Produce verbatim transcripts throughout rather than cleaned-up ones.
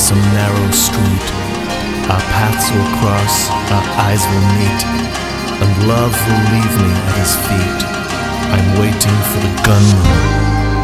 some narrow street. Our paths will cross, our eyes will meet, and love will leave me at his feet. I'm waiting for the gunman.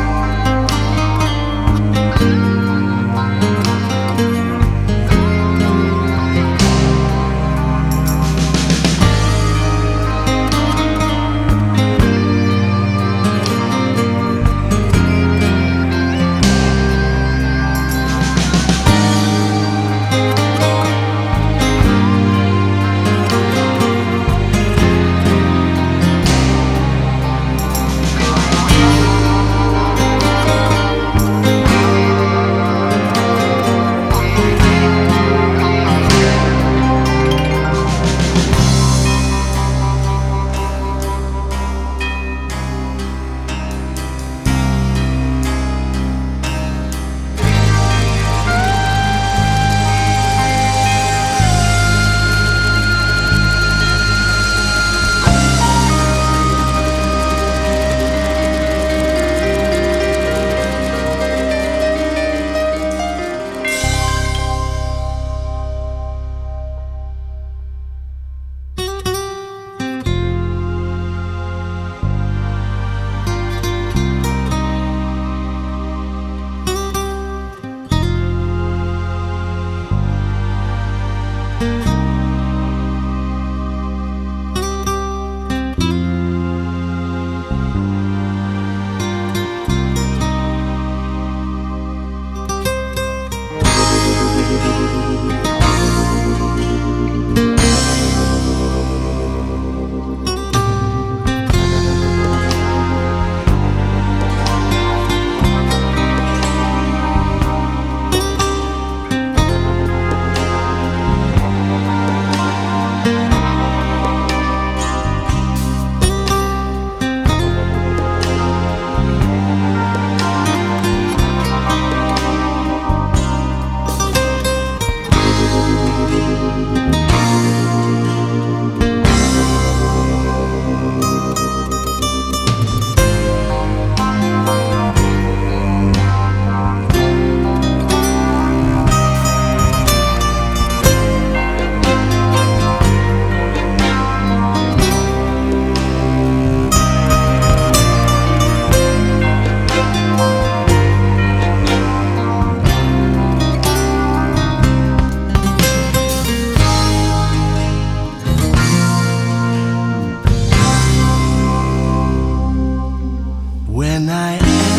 When I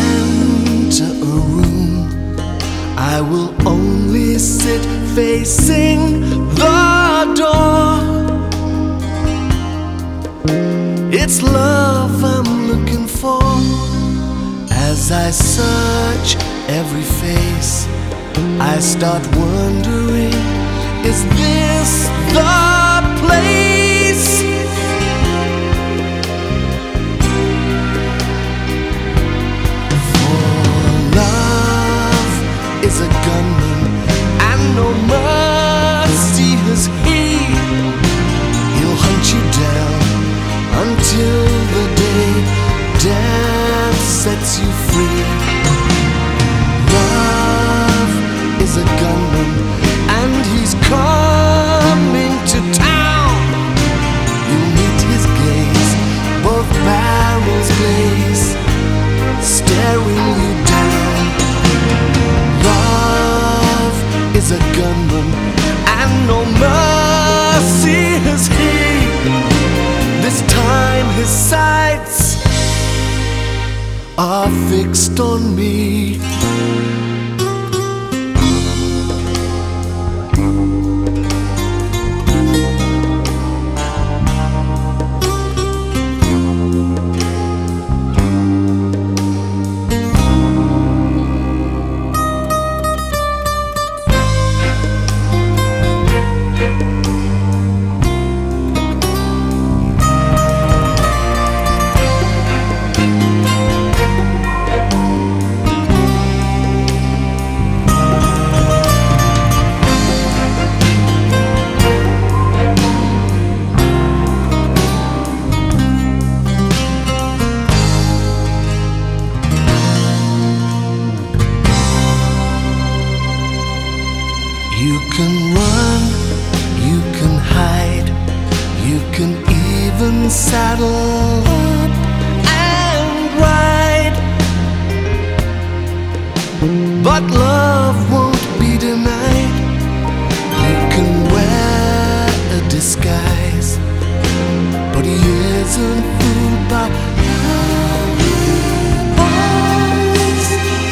enter a room, I will only sit facing the door. It's love I'm looking for. As I search every face, I start wondering, is this the place? Is a gunman, and no mercy has he. He'll hunt you down until the day death sets you free. Love is a gunman, and he's coming to town. You'll meet his gaze, both barrels blaze, staring you down. Love is a gunman, and no mercy has he. This time his sights are fixed on me. saddle up and ride. But love won't be denied. You can wear a disguise, but he isn't fooled by lies.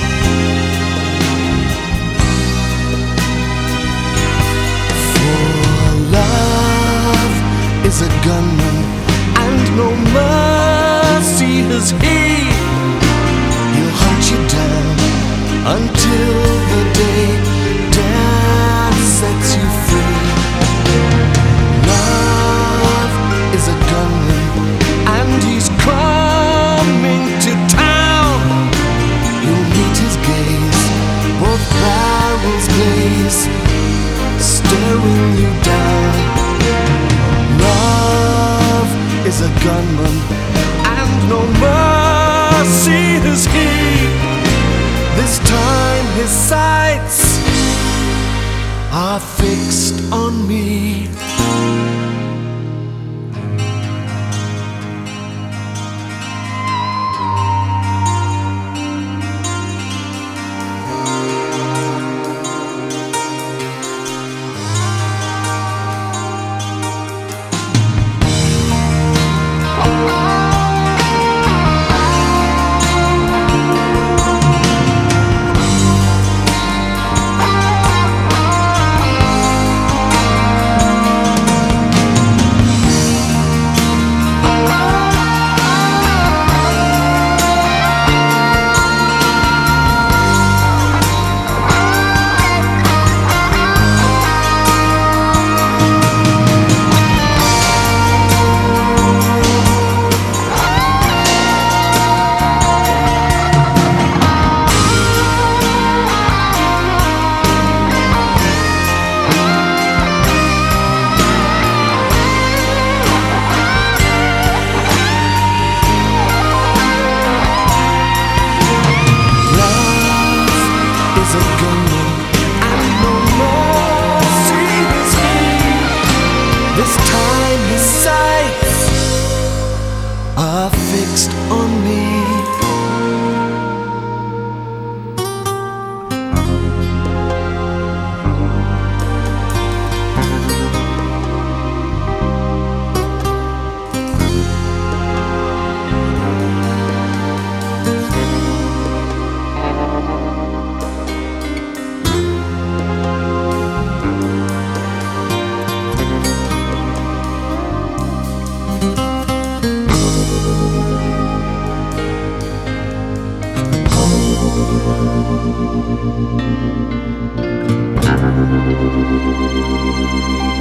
For love is a gunman, and no mercy has he. He'll hunt you down until the day death sets you free. Love is a gunman, and he's coming to town. You'll meet his gaze, both barrels blaze, staring you down. Love is a gunman, and no mercy has he. This time his sights are fixed on me. This time his sights are fixed on me. Thank you.